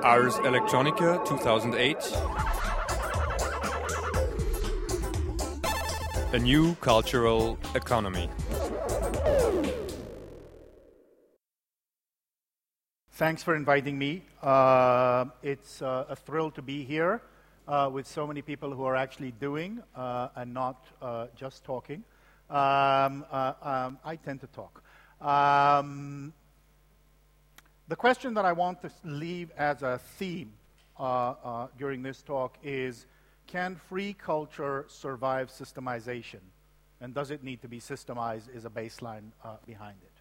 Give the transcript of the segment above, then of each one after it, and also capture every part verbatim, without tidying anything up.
Ars Electronica two thousand eight. A new cultural economy. Thanks for inviting me. Uh, it's uh, a thrill to be here uh, with so many people who are actually doing uh, and not uh, just talking. Um, uh, um, I tend to talk. Um, the question that I want to leave as a theme uh, uh, during this talk is, can free culture survive systemization? And does it need to be systemized is a baseline uh, behind it.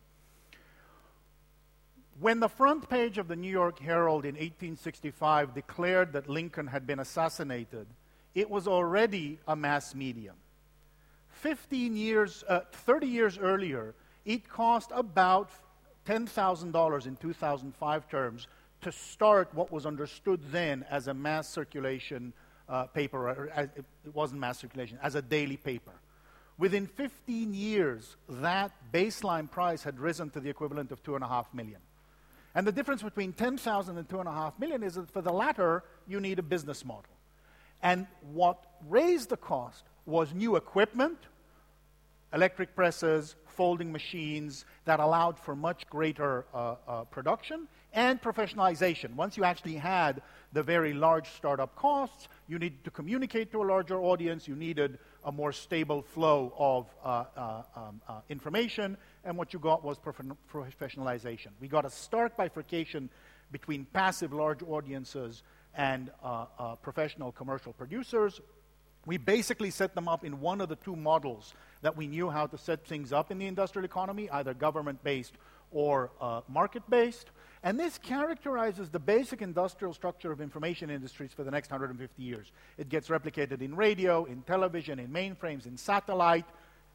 When the front page of the New York Herald in eighteen sixty-five declared that Lincoln had been assassinated, it was already a mass medium. Fifteen years, uh, thirty years earlier, it cost about ten thousand dollars in two thousand five terms to start what was understood then as a mass circulation uh, paper, or as, it wasn't mass circulation, as a daily paper. Within fifteen years, that baseline price had risen to the equivalent of two and a half million. And the difference between ten thousand and two and a half million is that for the latter, you need a business model. And what raised the cost was new equipment, electric presses, folding machines that allowed for much greater uh, uh, production, and professionalization. Once you actually had the very large startup costs, you needed to communicate to a larger audience, you needed a more stable flow of uh, uh, um, uh, information, and what you got was prof- professionalization. We got a stark bifurcation between passive large audiences and uh, uh, professional commercial producers. We basically set them up in one of the two models that we knew how to set things up in the industrial economy, either government-based or uh, market-based. And this characterizes the basic industrial structure of information industries for the next one hundred fifty years. It gets replicated in radio, in television, in mainframes, in satellite.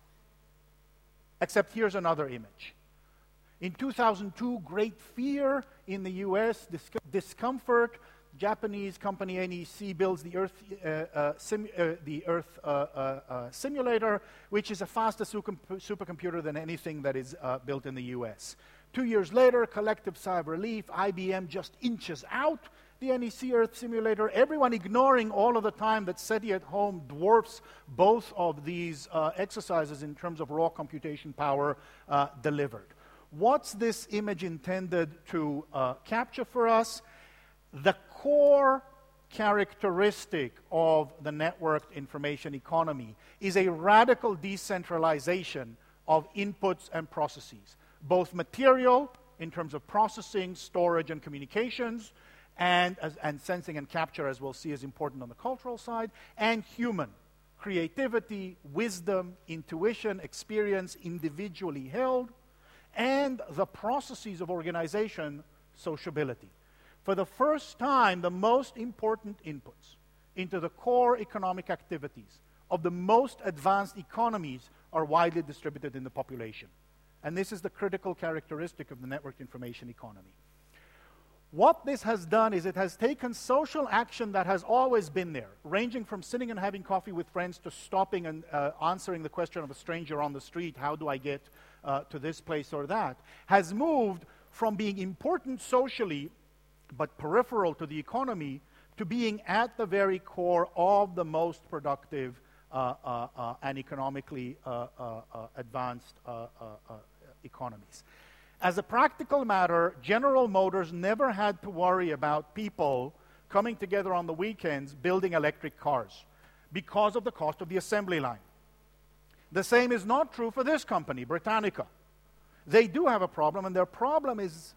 Except here's another image. In two thousand two, great fear in the U S, dis- discomfort. Japanese company N E C builds the Earth, uh, uh, sim- uh, the Earth uh, uh, uh, simulator, which is a faster super- supercomputer than anything that is uh, built in the U S. Two years later, collective sigh of relief, I B M just inches out the N E C Earth simulator, everyone ignoring all of the time that SETI at home dwarfs both of these uh, exercises in terms of raw computation power uh, delivered. What's this image intended to uh, capture for us? The core characteristic of the networked information economy is a radical decentralization of inputs and processes, both material in terms of processing, storage, and communications, and, as, and sensing and capture, as we'll see, is important on the cultural side, and human, creativity, wisdom, intuition, experience, individually held, and the processes of organization, sociability. For the first time, the most important inputs into the core economic activities of the most advanced economies are widely distributed in the population. And this is the critical characteristic of the networked information economy. What this has done is it has taken social action that has always been there, ranging from sitting and having coffee with friends to stopping and uh, answering the question of a stranger on the street, how do I get uh, to this place or that, has moved from being important socially but peripheral to the economy to being at the very core of the most productive uh, uh, uh, and economically uh, uh, uh, advanced uh, uh, uh, economies. As a practical matter, General Motors never had to worry about people coming together on the weekends building electric cars because of the cost of the assembly line. The same is not true for this company, Britannica. They do have a problem, and their problem is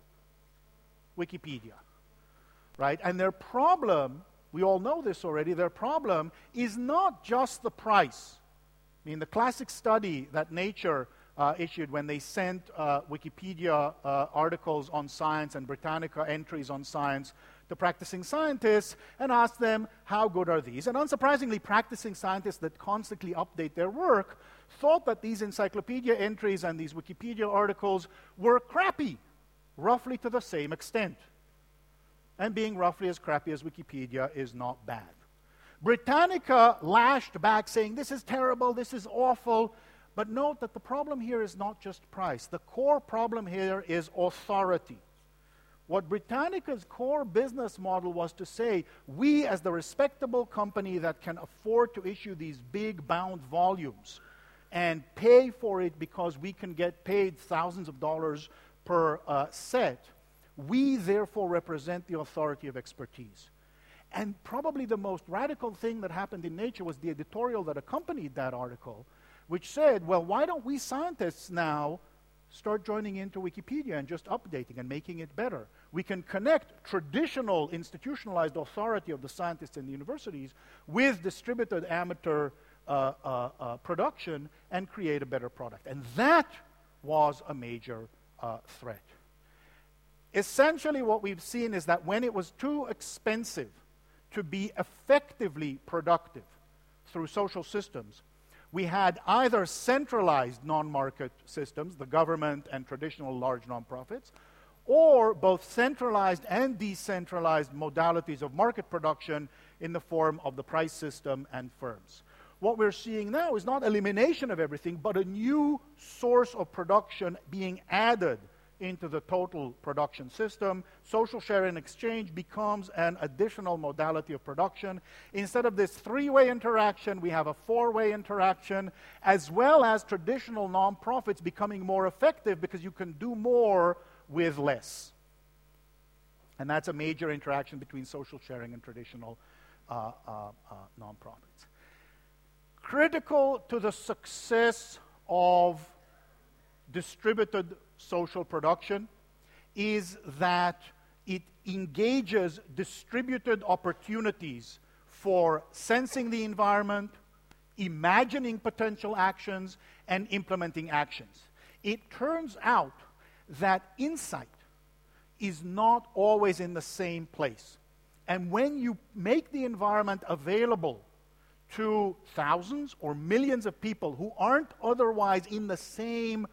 Wikipedia, right? And their problem, we all know this already, their problem is not just the price. I mean, the classic study that Nature Uh, issued when they sent uh, Wikipedia uh, articles on science and Britannica entries on science to practicing scientists and asked them, how good are these? And unsurprisingly, practicing scientists that constantly update their work thought that these encyclopedia entries and these Wikipedia articles were crappy, roughly to the same extent. And being roughly as crappy as Wikipedia is not bad. Britannica lashed back saying, this is terrible, this is awful. But note that the problem here is not just price. The core problem here is authority. What Britannica's core business model was to say, we as the respectable company that can afford to issue these big bound volumes and pay for it because we can get paid thousands of dollars per uh, set, we therefore represent the authority of expertise. And probably the most radical thing that happened in Nature was the editorial that accompanied that article, which said, well, why don't we scientists now start joining into Wikipedia and just updating and making it better? We can connect traditional institutionalized authority of the scientists in the universities with distributed amateur uh, uh, uh, production and create a better product. And that was a major uh, threat. Essentially what we've seen is that when it was too expensive to be effectively productive through social systems, we had either centralized non-market systems, the government and traditional large nonprofits, or both centralized and decentralized modalities of market production in the form of the price system and firms. What we're seeing now is not elimination of everything, but a new source of production being added into the total production system. Social share and exchange becomes an additional modality of production. Instead of this three-way interaction, we have a four-way interaction, as well as traditional nonprofits becoming more effective because you can do more with less. And that's a major interaction between social sharing and traditional uh, uh, uh, nonprofits. Critical to the success of distributed social production is that it engages distributed opportunities for sensing the environment, imagining potential actions, and implementing actions. It turns out that insight is not always in the same place. And when you make the environment available to thousands or millions of people who aren't otherwise in the same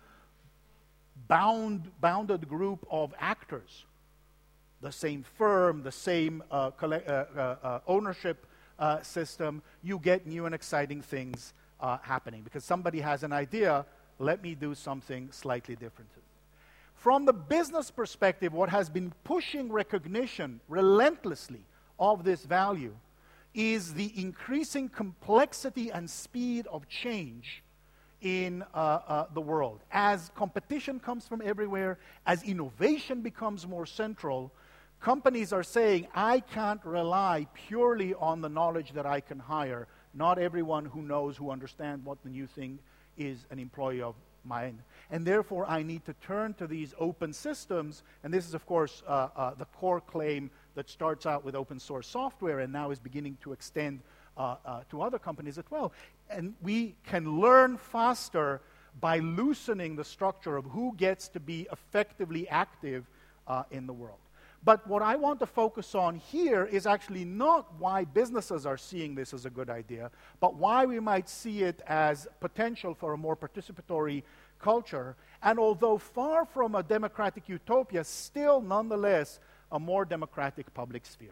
bound, bounded group of actors, the same firm, the same uh, colle- uh, uh, uh, ownership uh, system, you get new and exciting things uh, happening. Because somebody has an idea, let me do something slightly different. From the business perspective, what has been pushing recognition relentlessly of this value is the increasing complexity and speed of change in uh, uh, the world. As competition comes from everywhere, as innovation becomes more central, companies are saying, I can't rely purely on the knowledge that I can hire. Not everyone who knows, who understands what the new thing is an employee of mine. And therefore, I need to turn to these open systems. And this is, of course, uh, uh, the core claim that starts out with open source software and now is beginning to extend uh, uh, to other companies as well. And we can learn faster by loosening the structure of who gets to be effectively active uh, in the world. But what I want to focus on here is actually not why businesses are seeing this as a good idea, but why we might see it as potential for a more participatory culture. And although far from a democratic utopia, still nonetheless a more democratic public sphere.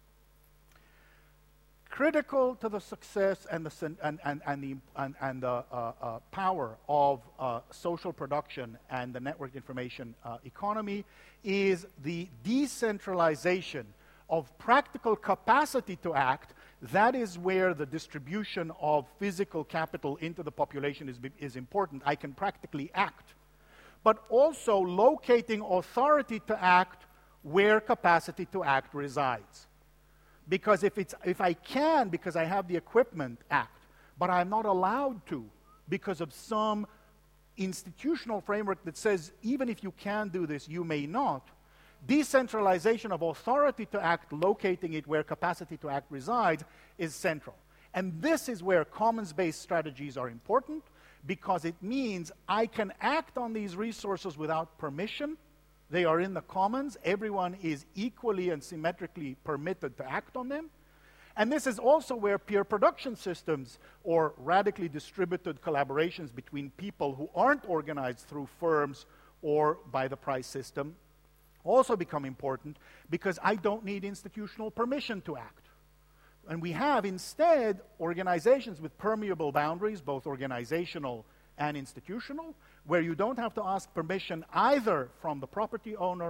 Critical to the success and the, and, and, and the, and, and the uh, uh, power of uh, social production and the networked information uh, economy is the decentralization of practical capacity to act. That is where the distribution of physical capital into the population is, is important. I can practically act. But also locating authority to act where capacity to act resides. Because if, it's, if I can, because I have the equipment, act, but I'm not allowed to because of some institutional framework that says, even if you can do this, you may not, decentralization of authority to act, locating it where capacity to act resides, is central. And this is where commons-based strategies are important, because it means I can act on these resources without permission. They are in the commons. Everyone is equally and symmetrically permitted to act on them. And this is also where peer production systems or radically distributed collaborations between people who aren't organized through firms or by the price system also become important, because I don't need institutional permission to act. And we have instead organizations with permeable boundaries, both organizational and institutional, where you don't have to ask permission either from the property owner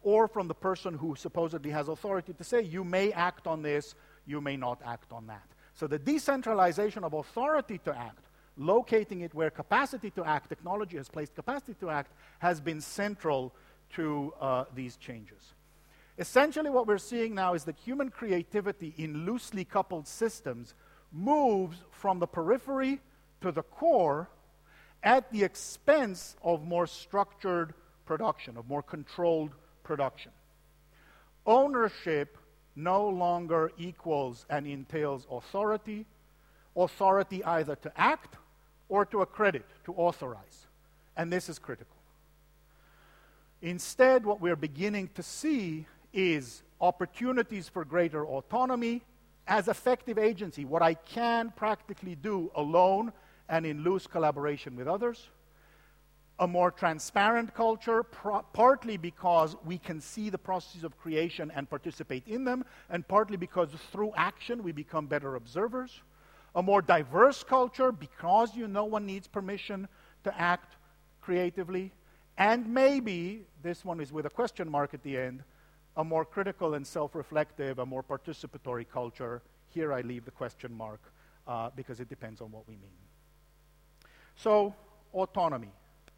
or from the person who supposedly has authority to say, you may act on this, you may not act on that. So the decentralization of authority to act, locating it where capacity to act, technology has placed capacity to act, has been central to uh, these changes. Essentially what we're seeing now is that human creativity in loosely coupled systems moves from the periphery to the core at the expense of more structured production, of more controlled production. Ownership no longer equals and entails authority, authority either to act or to accredit, to authorize. And this is critical. Instead, what we're beginning to see is opportunities for greater autonomy as effective agency, what I can practically do alone and in loose collaboration with others. A more transparent culture, pro- partly because we can see the processes of creation and participate in them, and partly because through action we become better observers. A more diverse culture, because you know one needs permission to act creatively. And maybe, this one is with a question mark at the end, a more critical and self-reflective, a more participatory culture. Here I leave the question mark uh, because it depends on what we mean. So, autonomy.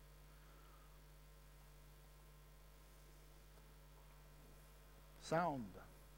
Sound.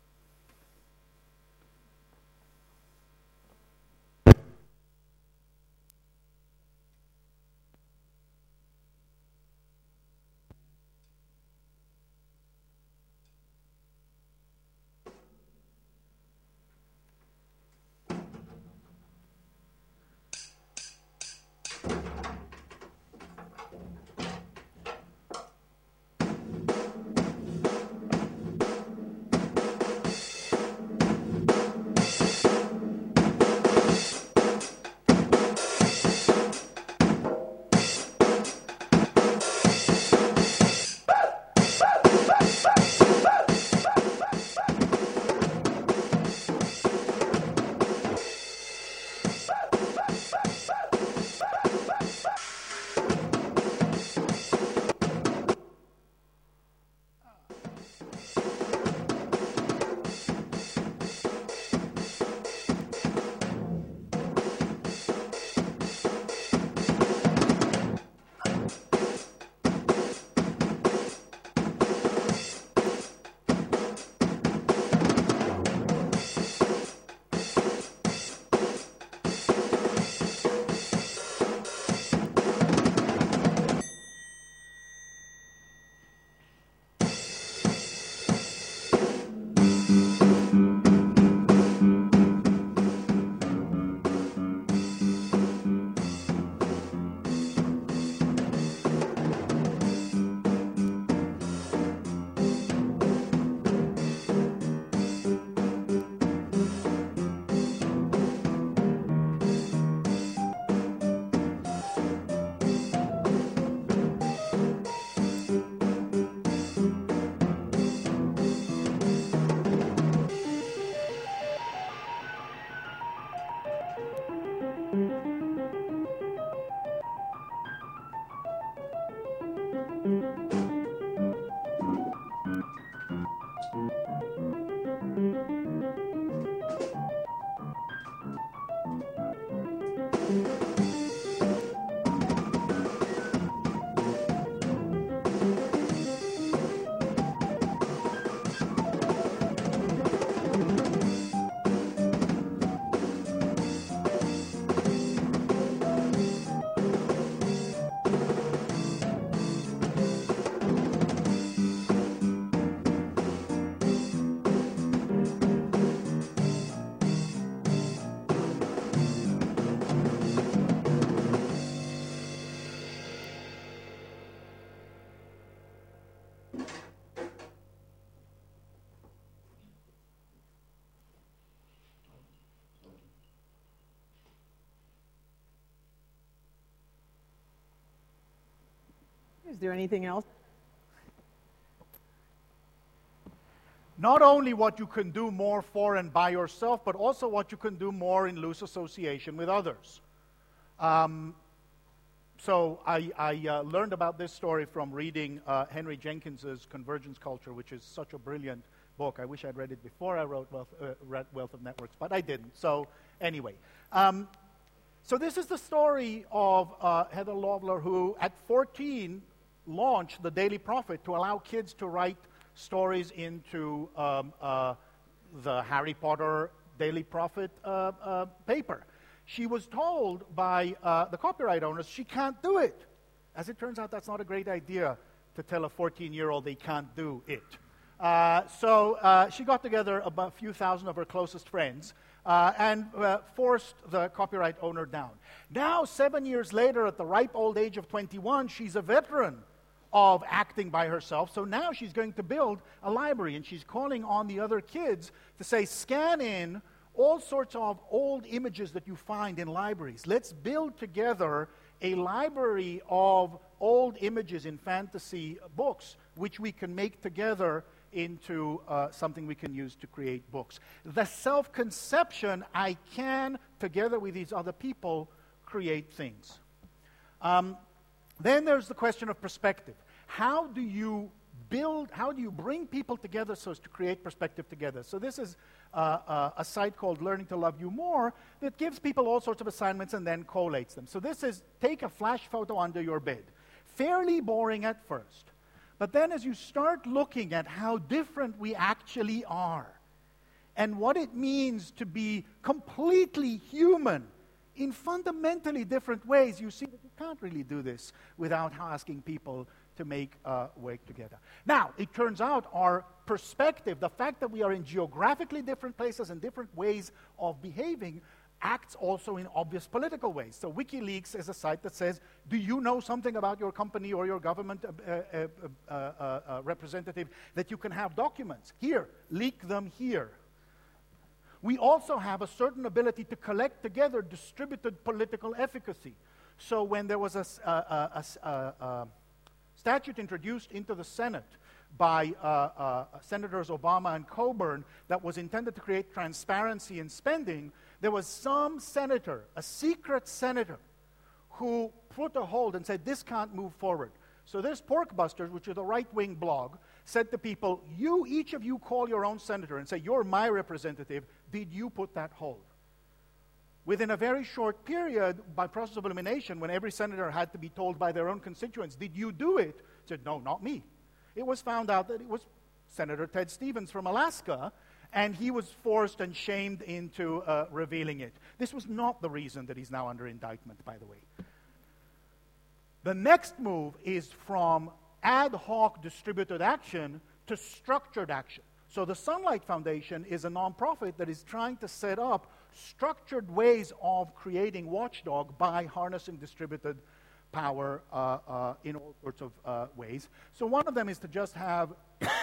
Is there anything else? Not only what you can do more for and by yourself, but also what you can do more in loose association with others. Um, so I, I uh, learned about this story from reading uh, Henry Jenkins's Convergence Culture, which is such a brilliant book. I wish I'd read it before I wrote Wealth, uh, read Wealth of Networks, but I didn't. So anyway, um, so this is the story of uh, Heather Loeffler, who at fourteen launched the Daily Prophet to allow kids to write stories into um, uh, the Harry Potter Daily Prophet uh, uh, paper. She was told by uh, the copyright owners she can't do it. As it turns out, that's not a great idea to tell a fourteen-year-old they can't do it. Uh, so uh, she got together about a few thousand of her closest friends uh, and uh, forced the copyright owner down. Now, seven years later, at the ripe old age of twenty-one, she's a veteran of acting by herself. So now she's going to build a library, and she's calling on the other kids to say, scan in all sorts of old images that you find in libraries. Let's build together a library of old images in fantasy books, which we can make together into uh, something we can use to create books. The self-conception, I can, together with these other people, create things. Um, then there's the question of perspective. How do you build, how do you bring people together so as to create perspective together? So this is uh, uh, a site called Learning to Love You More that gives people all sorts of assignments and then collates them. So this is take a flash photo under your bed. Fairly boring at first. But then as you start looking at how different we actually are and what it means to be completely human in fundamentally different ways, you see that you can't really do this without asking people to make uh, work together. Now, it turns out our perspective, the fact that we are in geographically different places and different ways of behaving, acts also in obvious political ways. So WikiLeaks is a site that says, do you know something about your company or your government uh, uh, uh, uh, uh, representative that you can have documents? Here, leak them here. We also have a certain ability to collect together distributed political efficacy. So when there was a, a, a, a, a statute introduced into the Senate by uh, uh, Senators Obama and Coburn that was intended to create transparency in spending, there was some senator, a secret senator, who put a hold and said, this can't move forward. So this Porkbusters, which is a right-wing blog, said to people, you, each of you call your own senator and say, you're my representative, did you put that hold? Within a very short period, by process of elimination, when every senator had to be told by their own constituents, did you do it? Said, no, not me. It was found out that it was Senator Ted Stevens from Alaska, and he was forced and shamed into uh, revealing it. This was not the reason that he's now under indictment, by the way. The next move is from ad hoc distributed action to structured action. So the Sunlight Foundation is a nonprofit that is trying to set up structured ways of creating Watchdog by harnessing distributed power uh, uh, in all sorts of uh, ways. So one of them is to just have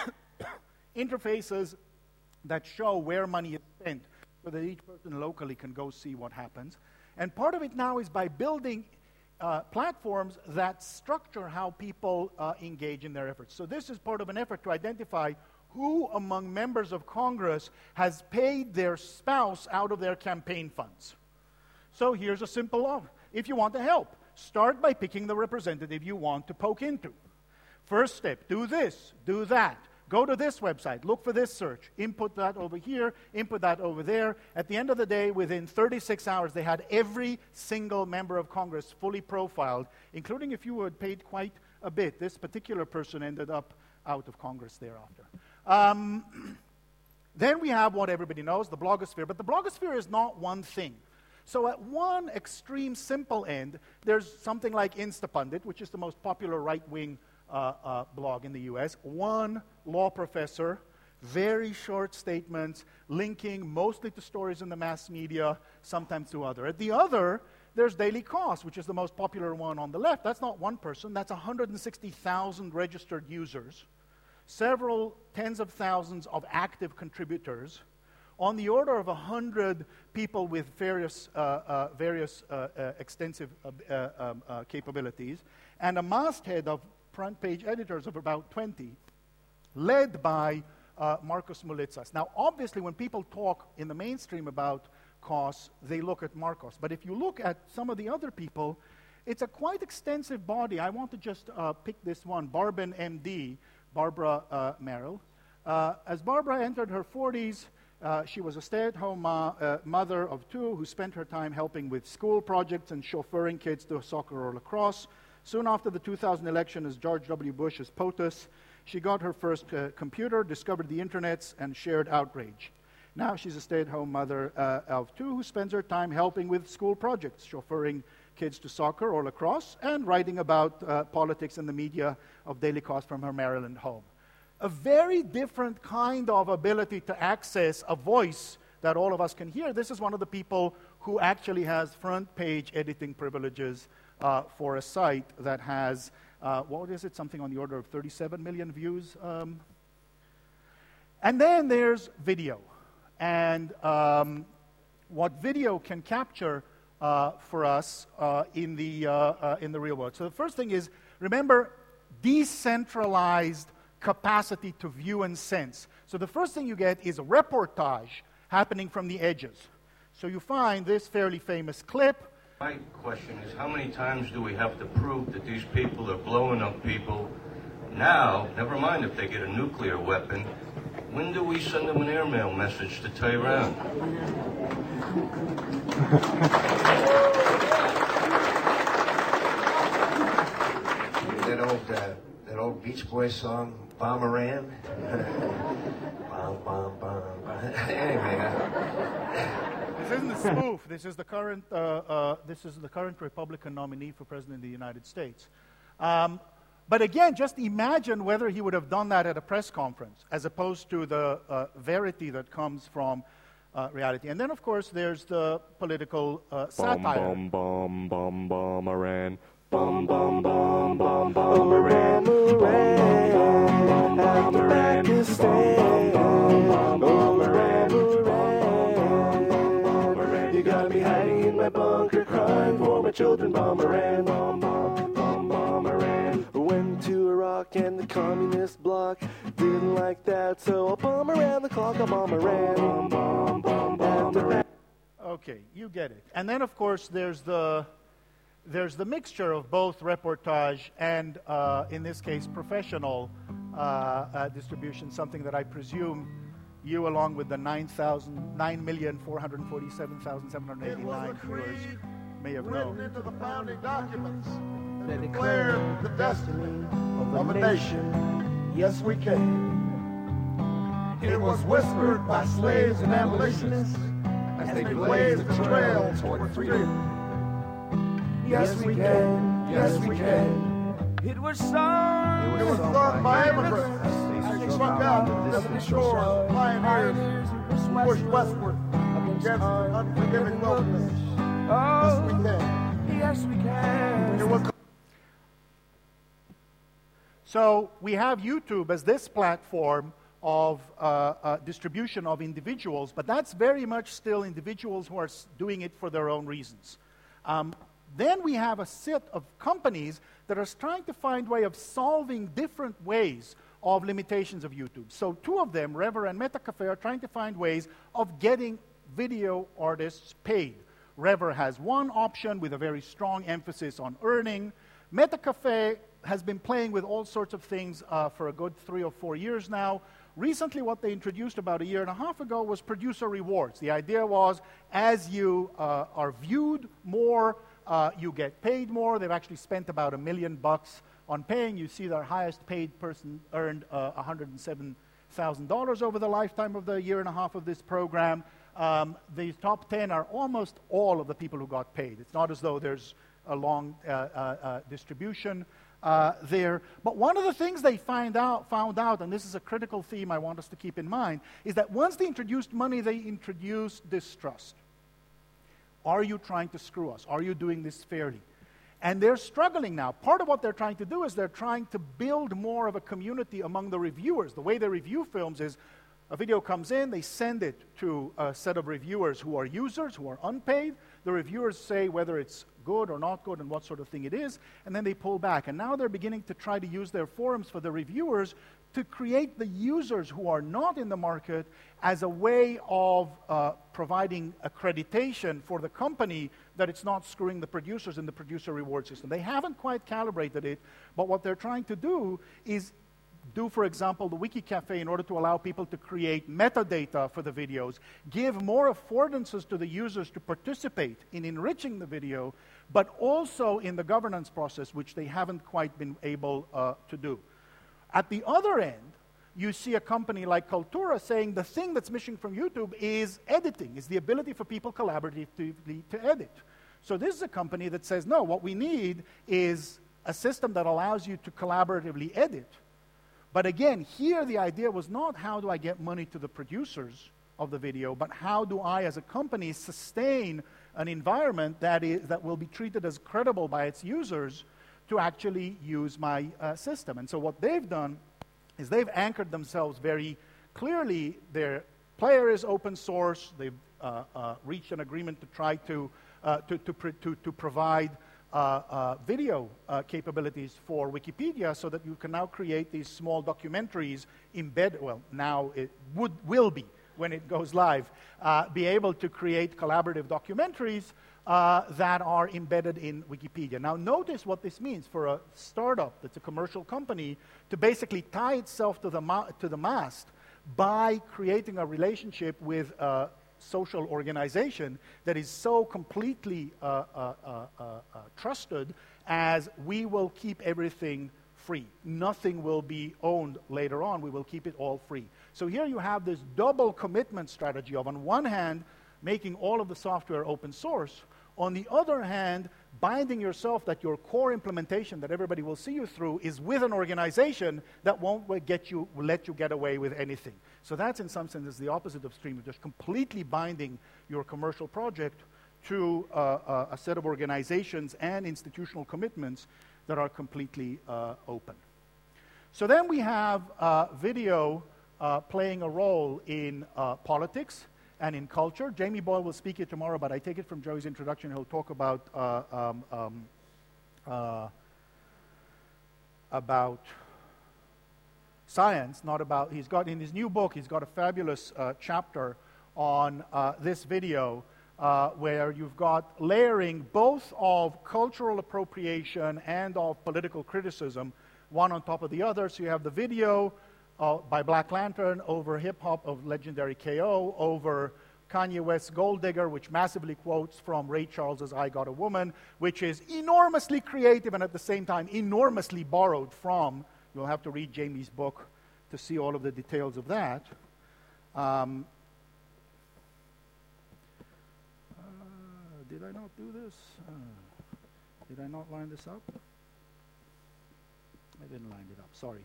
interfaces that show where money is spent so that each person locally can go see what happens. And part of it now is by building uh, platforms that structure how people uh, engage in their efforts. So this is part of an effort to identify who among members of Congress has paid their spouse out of their campaign funds. So here's a simple law. If you want to help, start by picking the representative you want to poke into. First step, do this, do that. Go to this website, look for this search, input that over here, input that over there. At the end of the day, within thirty-six hours, they had every single member of Congress fully profiled, including if you had paid quite a bit. This particular person ended up out of Congress thereafter. Um, then we have what everybody knows, the blogosphere. But the blogosphere is not one thing. So at one extreme simple end, there's something like Instapundit, which is the most popular right-wing uh, uh, blog in the U S. One law professor, very short statements, linking mostly to stories in the mass media, sometimes to other. At the other, there's Daily Kos, which is the most popular one on the left. That's not one person. That's one hundred sixty thousand registered users, several tens of thousands of active contributors, on the order of one hundred people with various, uh, uh, various uh, uh, extensive uh, uh, um, uh, capabilities, and a masthead of front-page editors of about twenty, led by uh, Marcos Moulitsas. Now, obviously, when people talk in the mainstream about Kos, they look at Marcos. But if you look at some of the other people, It's a quite extensive body. I want to just uh, pick this one, Barbin, M D, Barbara uh, Merrill. Uh, as Barbara entered her forties, uh, she was a stay-at-home uh, uh, mother of two who spent her time helping with school projects and chauffeuring kids to soccer or lacrosse. Soon after the two thousand election as George W. Bush as POTUS, she got her first uh, computer, discovered the internets, and shared outrage. Now she's a stay-at-home mother uh, of two who spends her time helping with school projects, chauffeuring kids to soccer or lacrosse, and writing about uh, politics and the media of daily cost from her Maryland home. A very different kind of ability to access a voice that all of us can hear. This is one of the people who actually has front-page editing privileges uh, for a site that has, uh, what is it, something on the order of thirty-seven million views. Um, and then there's video. And um, what video can capture uh, for us uh, in, the, uh, uh, in the real world. So the first thing is, remember, decentralized capacity to view and sense. So the first thing you get is a reportage happening from the edges. So you find this fairly famous clip. My question is, how many times do we have to prove that these people are blowing up people? Now, never mind if they get a nuclear weapon, when do we send them an airmail message to Tehran? that old uh, that old Beach Boys song, Bomberan. Bom, bom, bom, bom. Anyway. Uh, This isn't a spoof. This is the current. Uh, uh, this is the current Republican nominee for president of the United States. Um, but again, just imagine whether he would have done that at a press conference, as opposed to the uh, verity that comes from uh, reality. And then, of course, there's the political uh, satire. Bum bum bum bum Iran. Bum bum bum bum bum Iran. Iran. After Pakistan. Bum bum Iran. Iran. You got me hiding in my bunker, crying for my children. Bum Iran. Bum bum bum bum Iran. Went to Iraq and the communist bloc didn't like that, so I'll bomb around the clock. I'll bomb Iran. Bum bum bum bum. Okay, you get it. And then, of course, there's the there's the mixture of both reportage and, uh, in this case, professional uh, uh, distribution, something that I presume you, along with the nine million four hundred forty-seven thousand seven hundred eighty-nine viewers, may have known. Into the founding documents that declared the destiny of a nation. Yes, we can. It was whispered by slaves and abolitionists as they blazed the trail toward freedom. Yes, we can. Yes, we can. It was sung. It was sung by immigrants as they struck out to distant shores, pioneers who pushed westward against the unforgiving wilderness. Yes, we can. Yes, we can. It was So we have YouTube as this platform of uh, uh, distribution of individuals, but that's very much still individuals who are s- doing it for their own reasons. Um, then we have a set of companies that are trying to find a way of solving different ways of limitations of YouTube. So two of them, Rever and Metacafe, are trying to find ways of getting video artists paid. Rever has one option with a very strong emphasis on earning. Metacafe has been playing with all sorts of things uh, for a good three or four years now. Recently, what they introduced about a year and a half ago was producer rewards. The idea was, as you uh, are viewed more, uh, you get paid more. They've actually spent about a million bucks on paying. You see their highest paid person earned uh, one hundred seven thousand dollars over the lifetime of the year and a half of this program. Um, the top ten are almost all of the people who got paid. It's not as though there's a long uh, uh, uh, distribution uh, there. But one of the things they find out, found out, and this is a critical theme I want us to keep in mind, is that once they introduced money, they introduced distrust. Are you trying to screw us? Are you doing this fairly? And they're struggling now. Part of what they're trying to do is they're trying to build more of a community among the reviewers. The way they review films is a video comes in, they send it to a set of reviewers who are users, who are unpaid. The reviewers say whether it's good or not good and what sort of thing it is, and then they pull back. And now they're beginning to try to use their forums for the reviewers to create the users who are not in the market as a way of uh, providing accreditation for the company that it's not screwing the producers in the producer reward system. They haven't quite calibrated it, but what they're trying to do is do, for example, the WikiCafe in order to allow people to create metadata for the videos, give more affordances to the users to participate in enriching the video, but also in the governance process, which they haven't quite been able uh, to do. At the other end, you see a company like Kaltura saying the thing that's missing from YouTube is editing, is the ability for people collaboratively to edit. So this is a company that says, no, what we need is a system that allows you to collaboratively edit. But again, here the idea was not how do I get money to the producers of the video, but how do I as a company sustain an environment that is that will be treated as credible by its users to actually use my uh, system. And so what they've done is they've anchored themselves very clearly. Their player is open source. They've uh, uh, reached an agreement to try to, uh, to, to, pr to, to provide Uh, uh, video uh, capabilities for Wikipedia so that you can now create these small documentaries embed, well, now it would, will be, when it goes live, uh, be able to create collaborative documentaries uh, that are embedded in Wikipedia. Now notice what this means for a startup that's a commercial company to basically tie itself to the, ma to the mast by creating a relationship with uh, social organization that is so completely uh, uh, uh, uh, uh, trusted as we will keep everything free. Nothing will be owned later on. We will keep it all free. So here you have this double commitment strategy of, on one hand, making all of the software open source. On the other hand, binding yourself that your core implementation that everybody will see you through is with an organization that won't get you, will let you get away with anything. So that's in some senses the opposite of Stream, just completely binding your commercial project to uh, uh, a set of organizations and institutional commitments that are completely uh, open. So then we have uh, video uh, playing a role in uh, politics and in culture. Jamie Boyle will speak here tomorrow, but I take it from Joey's introduction, he'll talk about uh, um, um, uh, about science, not about, he's got, in his new book, he's got a fabulous uh, chapter on uh, this video uh, where you've got layering both of cultural appropriation and of political criticism, one on top of the other. So you have the video Uh, by Black Lantern over hip-hop of legendary K O, over Kanye West's Gold Digger, which massively quotes from Ray Charles's I Got a Woman, which is enormously creative and at the same time enormously borrowed from. You'll have to read Jamie's book to see all of the details of that. Um, uh, did I not do this? Uh, did I not line this up? I didn't line it up, sorry.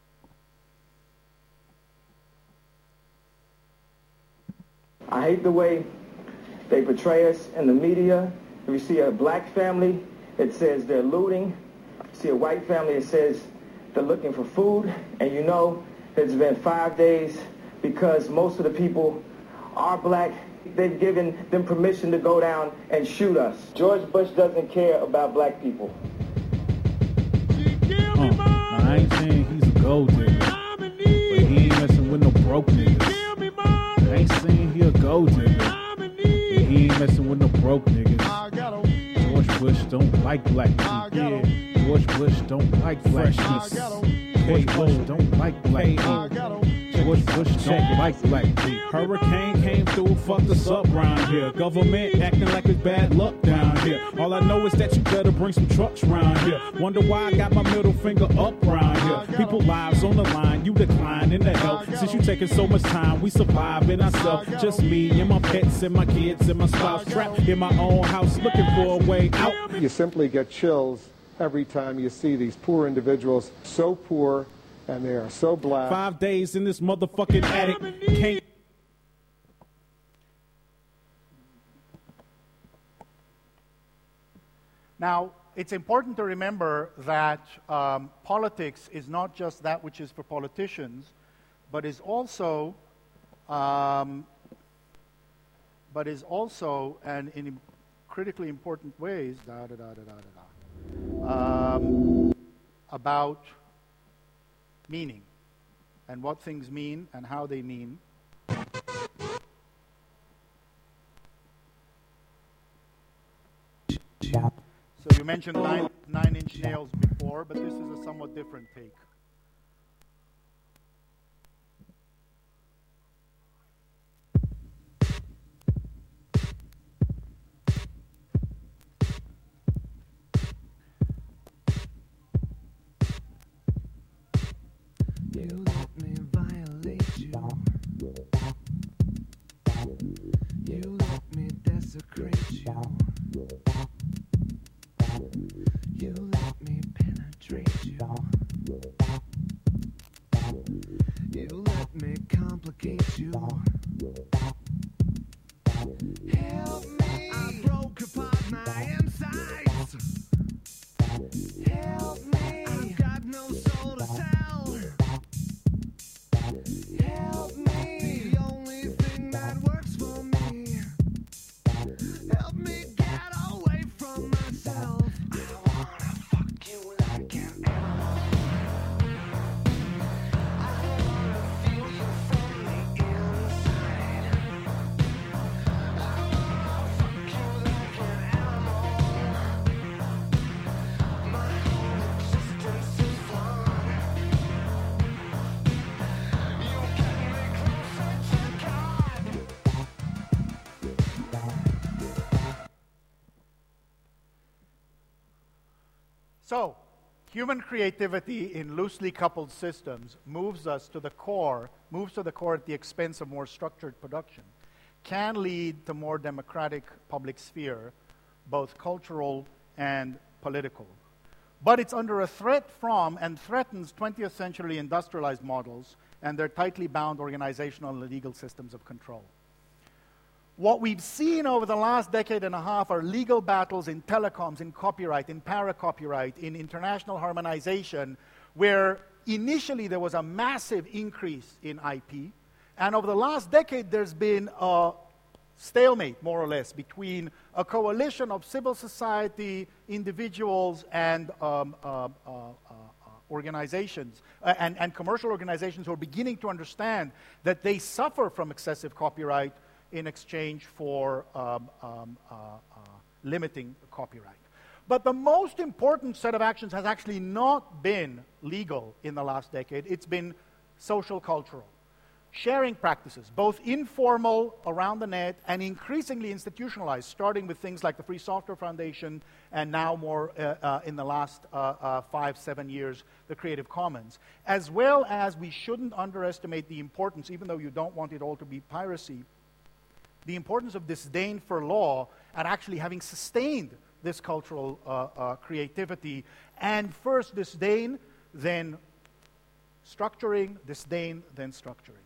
I hate the way they portray us in the media. If you see a black family, it says they're looting. If you see a white family, it says they're looking for food. And you know it's been five days because most of the people are black. They've given them permission to go down and shoot us. George Bush doesn't care about black people. Uh, I ain't saying he's a gold digger, but he ain't messing with no broke niggas. I ain't saying he a gold digger, but he ain't messing with no broke niggas. George Bush don't like black people. Yeah. George Bush don't like freshness. George Bush don't like black people. George Bush don't like black people. Hurricane came through, fucked us up round here. Government acting like it's bad luck down here. All I know is that you better bring some trucks round here. Wonder why I got my middle finger up round here. People lives on the line, you decline in the help. Since you taking so much time, we surviving ourselves. Just me and my pets and my kids and my spouse trapped in my own house looking for a way out. You simply get chills every time you see these poor individuals, so poor, and they are so black. Five days in this motherfucking attic. Can't. Now, it's important to remember that um, politics is not just that which is for politicians, but is also, um, but is also, and in, critically important ways, da, da, da, da, da, da, um, about meaning and what things mean and how they mean. So you mentioned nine, nine inch nails before, but this is a somewhat different take. You let me violate you. You let me desecrate you. You let me penetrate you. You let me complicate you. Help me. I broke apart my insides. Help me. I've got no soul to tell. Help me. The only thing that works for me. Help me get away from myself. I wanna fuck you like an animal. I wanna feel you from the inside. I wanna fuck you like an animal. My whole existence is flawed. You get me closer to God. So, human creativity in loosely coupled systems moves us to the core, moves to the core at the expense of more structured production, can lead to more democratic public sphere, both cultural and political. But it's under a threat from and threatens twentieth century industrialized models and their tightly bound organizational and legal systems of control. What we've seen over the last decade and a half are legal battles in telecoms, in copyright, in para-copyright, in international harmonization, where initially there was a massive increase in I P, and over the last decade there's been a stalemate, more or less, between a coalition of civil society, individuals, and um, uh, uh, uh, organizations, uh, and, and commercial organizations who are beginning to understand that they suffer from excessive copyright in exchange for um, um, uh, uh, limiting copyright. But the most important set of actions has actually not been legal in the last decade. It's been social cultural. Sharing practices, both informal around the net and increasingly institutionalized, starting with things like the Free Software Foundation and now more uh, uh, in the last uh, uh, five, seven years, the Creative Commons. As well as we shouldn't underestimate the importance, even though you don't want it all to be piracy, the importance of disdain for law and actually having sustained this cultural uh, uh, creativity. And first disdain, then structuring, disdain, then structuring.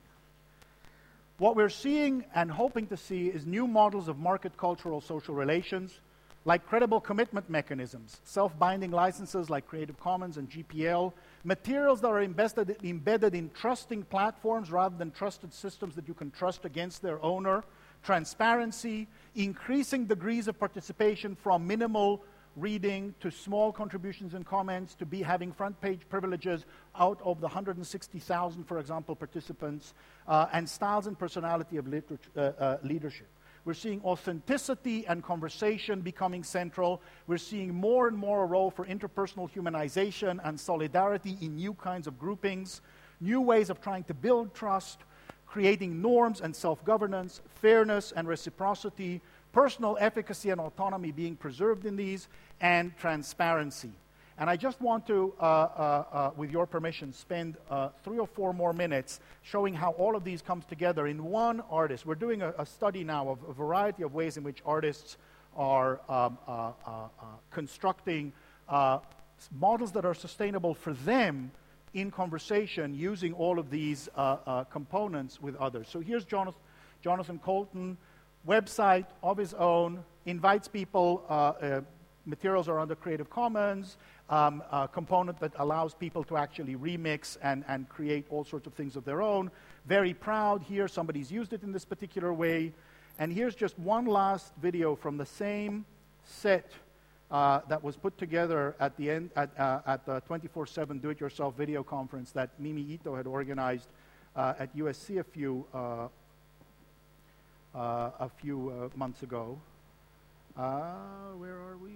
What we're seeing and hoping to see is new models of market cultural social relations, like credible commitment mechanisms, self-binding licenses like Creative Commons and G P L, materials that are invested, embedded in trusting platforms rather than trusted systems that you can trust against their owner, transparency, increasing degrees of participation from minimal reading to small contributions and comments to be having front page privileges out of the one hundred sixty thousand, for example, participants, uh, and styles and personality of uh, uh, leadership. We're seeing authenticity and conversation becoming central. We're seeing more and more a role for interpersonal humanization and solidarity in new kinds of groupings, new ways of trying to build trust, creating norms and self-governance, fairness and reciprocity, personal efficacy and autonomy being preserved in these, and transparency. And I just want to, uh, uh, uh, with your permission, spend uh, three or four more minutes showing how all of these comes together in one artist. We're doing a, a study now of a variety of ways in which artists are um, uh, uh, uh, constructing uh, models that are sustainable for them in conversation using all of these uh, uh, components with others. So here's Jonathan, Jonathan Colton, website of his own, invites people, uh, uh, materials are under Creative Commons, um, a component that allows people to actually remix and, and create all sorts of things of their own. Very proud here, somebody's used it in this particular way. And here's just one last video from the same set uh, that was put together at the end at, uh, at the twenty-four seven Do-It-Yourself video conference that Mimi Ito had organized uh, at U S C a few uh, uh, a few uh, months ago. Uh, where are we?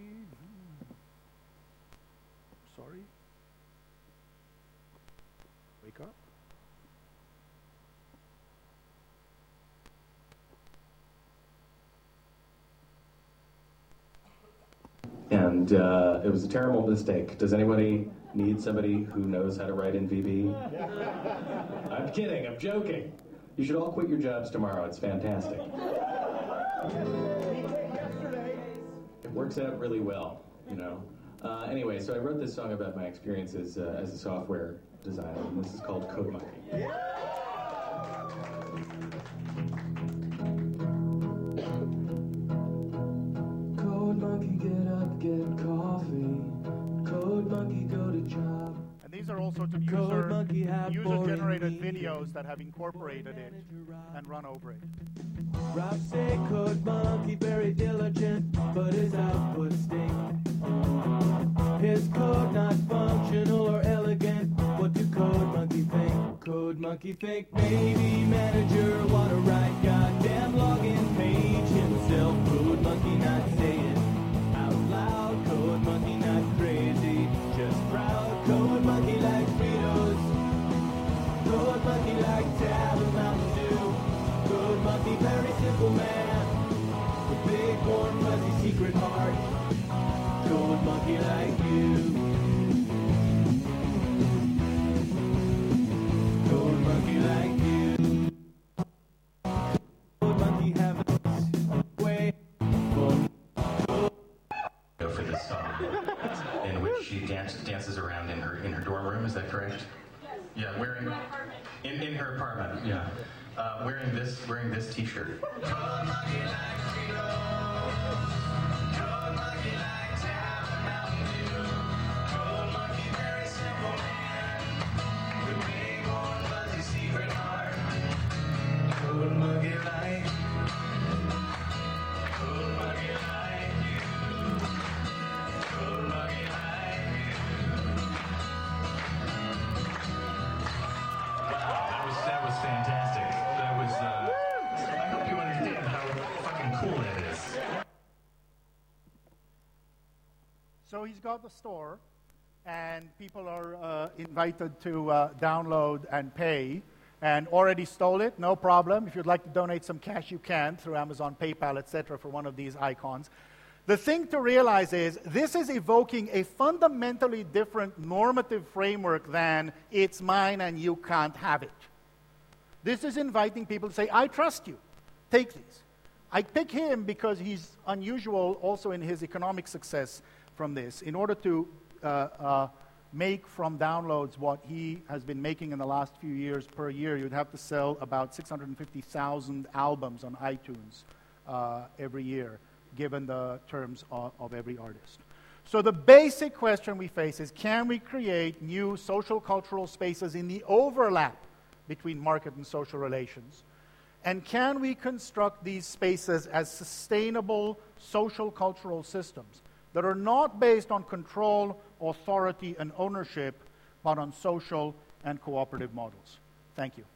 Sorry. Wake up. And uh, it was a terrible mistake. Does anybody need somebody who knows how to write in V B? I'm kidding, I'm joking. You should all quit your jobs tomorrow, it's fantastic. It works out really well, you know. Uh, anyway, so I wrote this song about my experiences uh, as a software designer, and this is called Code Monkey. Code Monkey, get up, get coffee. Code Monkey, go to job. And these are also to Code Monkey user, have user-generated boring videos that have incorporated it and run over it. Rob say Code Monkey very diligent, but his output stink. His code not functional or elegant. What do Code Monkey think? Code Monkey think maybe manager wanna write goddamn login page himself. Code Monkey not say it out loud. Code Monkey not crazy, just proud. Code Monkey like Fritos. Code Monkey like Tab and Mountain Dew. Code Monkey very simple man with big warm fuzzy secret heart. Code Monkey like you. Code Monkey like you. Code Monkey have a way for Go for this song, in which she dance, dances around in her in her dorm room. Is that correct? Yeah, wearing in in her apartment. Yeah, uh, wearing this wearing this T-shirt. So he's got the store, and people are uh, invited to uh, download and pay. And already stole it, no problem. If you'd like to donate some cash, you can through Amazon, PayPal, et cetera for one of these icons. The thing to realize is this is evoking a fundamentally different normative framework than it's mine and you can't have it. This is inviting people to say, I trust you. Take these. I pick him because he's unusual also in his economic success from this. In order to uh, uh, make from downloads what he has been making in the last few years per year, you'd have to sell about six hundred fifty thousand albums on iTunes uh, every year, given the terms of, of every artist. So the basic question we face is, can we create new social cultural spaces in the overlap between market and social relations? And can we construct these spaces as sustainable social cultural systems that are not based on control, authority, and ownership, but on social and cooperative models? Thank you.